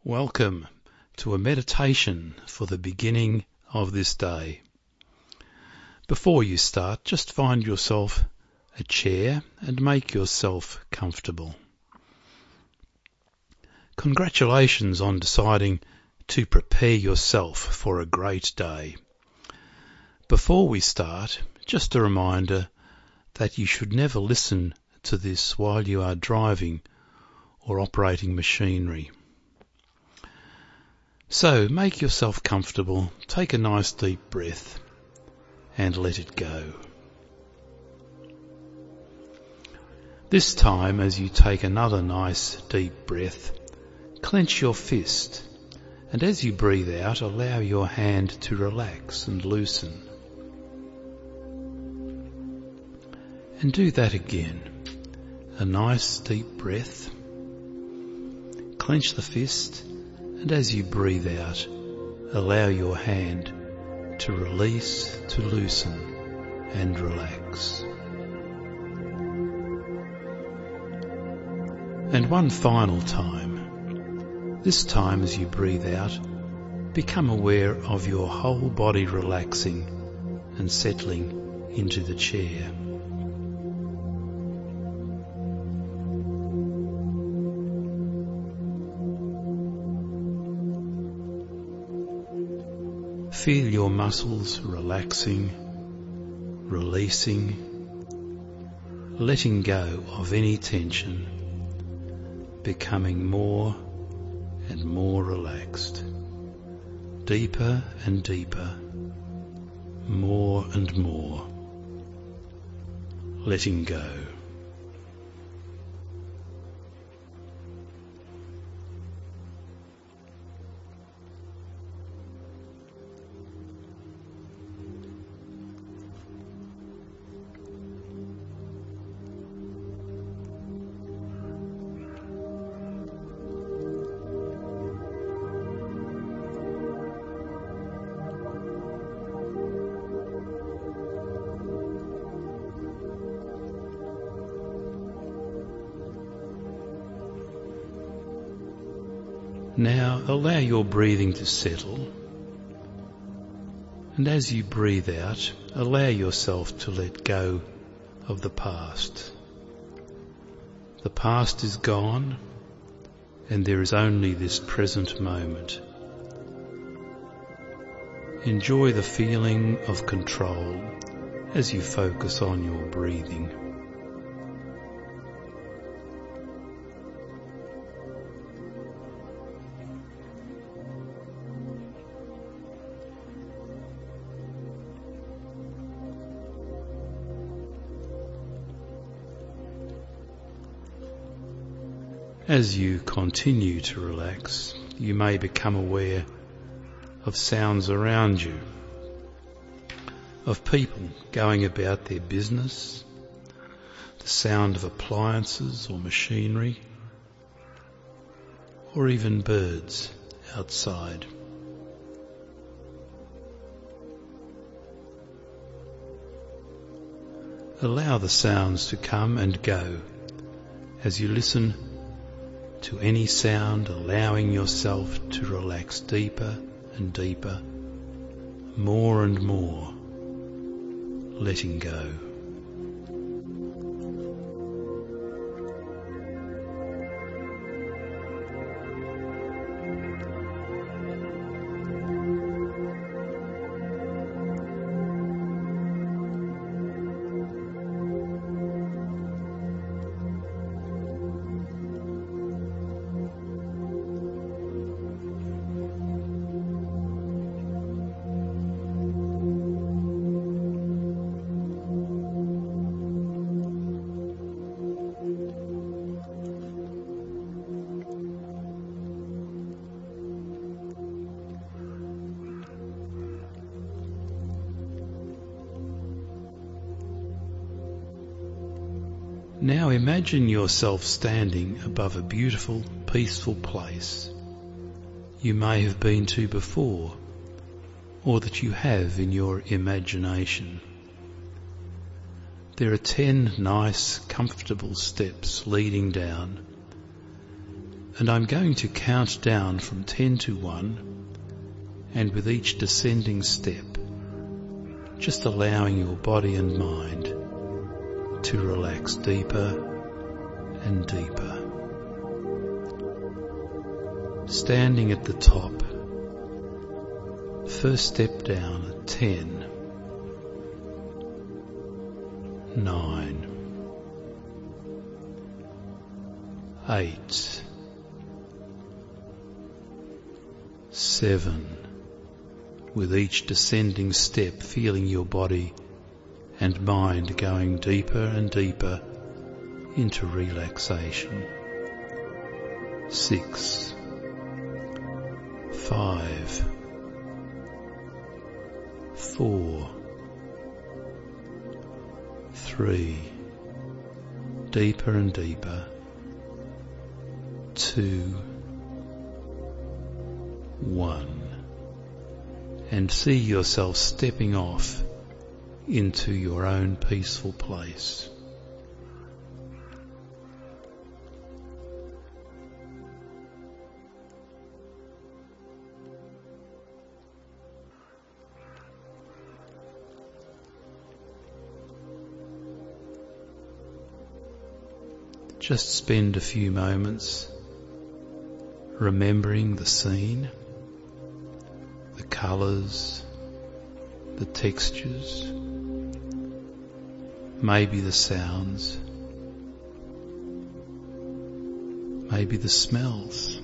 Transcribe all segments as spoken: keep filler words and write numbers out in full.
Welcome to a meditation for the beginning of this day. Before you start, just find yourself a chair and make yourself comfortable. Congratulations on deciding to prepare yourself for a great day. Before we start, just a reminder that you should never listen to this while you are driving or operating machinery. So make yourself comfortable, take a nice deep breath and let it go. This time, as you take another nice deep breath, clench your fist, and as you breathe out, allow your hand to relax and loosen. And do that again. A nice deep breath, clench the fist, and as you breathe out, allow your hand to release, to loosen and relax. And one final time. This time as you breathe out, become aware of your whole body relaxing and settling into the chair. Feel your muscles relaxing, releasing, letting go of any tension, becoming more and more relaxed, deeper and deeper, more and more, letting go. Now allow your breathing to settle, and as you breathe out, allow yourself to let go of the past. The past is gone, and there is only this present moment. Enjoy the feeling of control as you focus on your breathing. As you continue to relax, you may become aware of sounds around you, of people going about their business, the sound of appliances or machinery, or even birds outside. Allow the sounds to come and go as you listen to any sound, allowing yourself to relax deeper and deeper, more and more, letting go. Now imagine yourself standing above a beautiful, peaceful place you may have been to before, or that you have in your imagination. There are ten nice, comfortable steps leading down, And I'm going to count down from ten to one, and with each descending step, just allowing your body and mind to relax deeper and deeper. Standing at the top, first step down at ten, nine, eight, seven, with each descending step feeling your body and mind going deeper and deeper into relaxation. Six, five, four, three, deeper and deeper, two, one, and see yourself stepping off into your own peaceful place. Just spend a few moments remembering the scene, the colours, the textures, maybe the sounds, maybe the smells,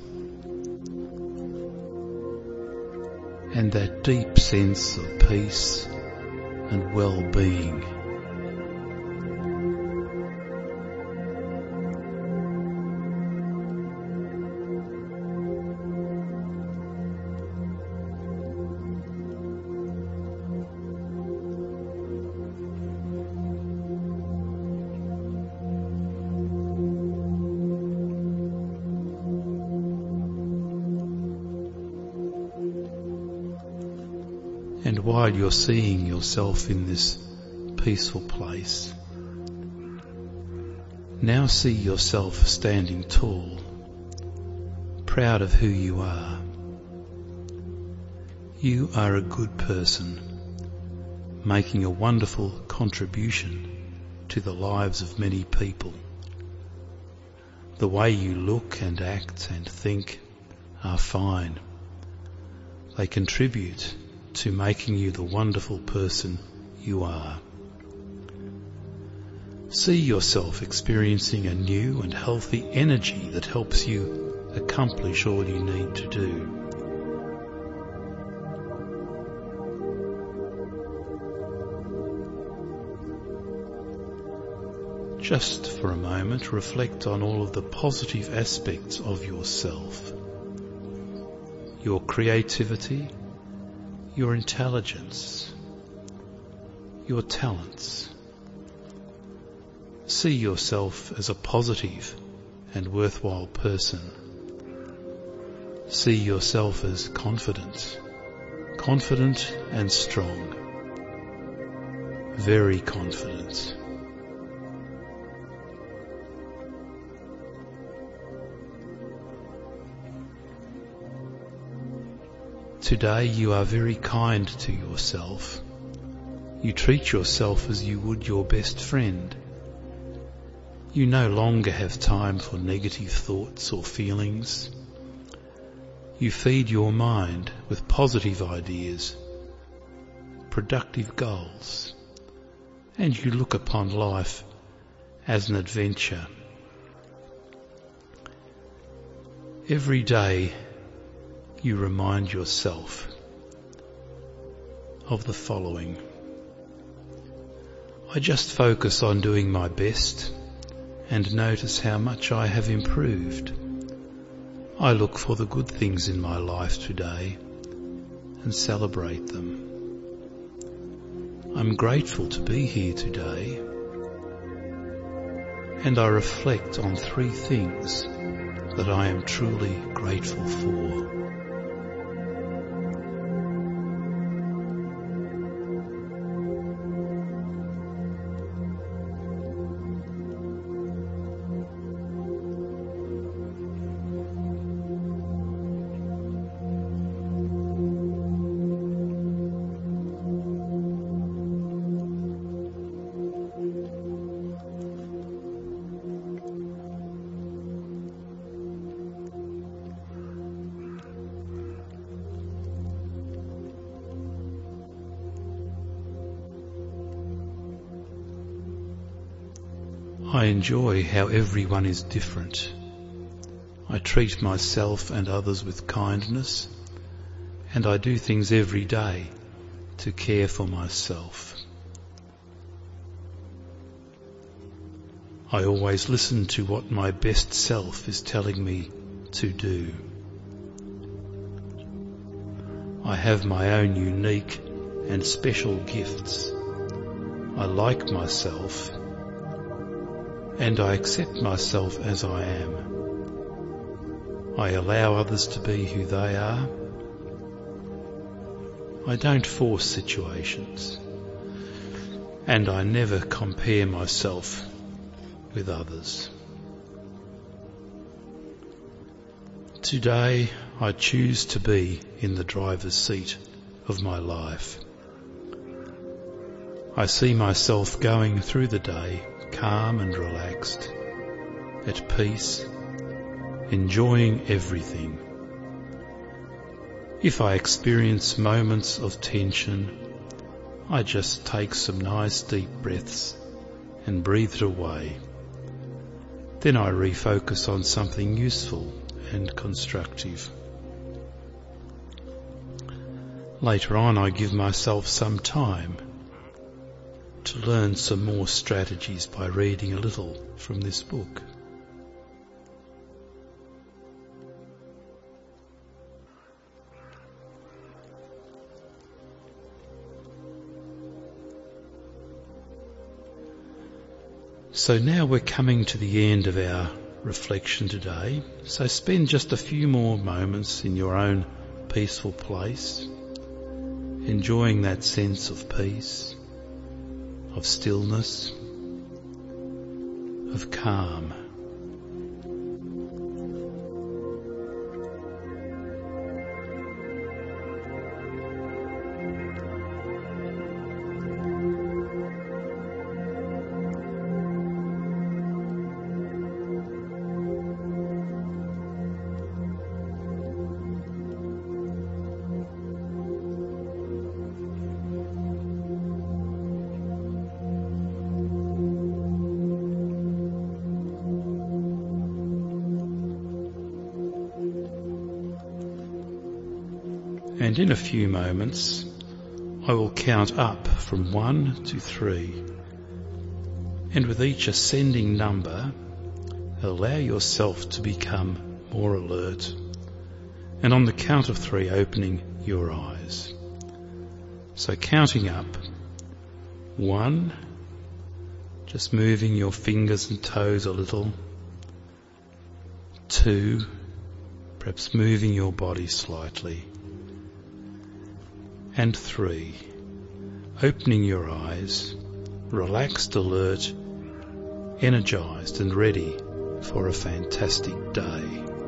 and that deep sense of peace and well-being. And while you're seeing yourself in this peaceful place, now see yourself standing tall, proud of who you are. You are a good person, making a wonderful contribution to the lives of many people. The way you look and act and think are fine. They contribute to making you the wonderful person you are. See yourself experiencing a new and healthy energy that helps you accomplish all you need to do. Just for a moment, reflect on all of the positive aspects of yourself. Your creativity, your intelligence, your talents. See yourself as a positive and worthwhile person. See yourself as confident, confident and strong, very confident. Today you are very kind to yourself. You treat yourself as you would your best friend. You no longer have time for negative thoughts or feelings. You feed your mind with positive ideas, productive goals, and you look upon life as an adventure. Every day you remind yourself of the following. I just focus on doing my best and notice how much I have improved. I look for the good things in my life today and celebrate them. I'm grateful to be here today, and I reflect on three things that I am truly grateful for. I enjoy how everyone is different. I treat myself and others with kindness, and I do things every day to care for myself. I always listen to what my best self is telling me to do. I have my own unique and special gifts. I like myself, and I accept myself as I am. I allow others to be who they are. I don't force situations, and I never compare myself with others. Today, I choose to be in the driver's seat of my life. I see myself going through the day calm and relaxed, at peace, enjoying everything. If I experience moments of tension, I just take some nice deep breaths and breathe it away. Then I refocus on something useful and constructive. Later on, I give myself some time to learn some more strategies by reading a little from this book. So now we're coming to the end of our reflection today. So spend just a few more moments in your own peaceful place, enjoying that sense of peace, of stillness, of calm. And in a few moments, I will count up from one to three. And with each ascending number, allow yourself to become more alert. And on the count of three, opening your eyes. So counting up. One, just moving your fingers and toes a little. Two, perhaps moving your body slightly. And three, opening your eyes, relaxed, alert, energized and ready for a fantastic day.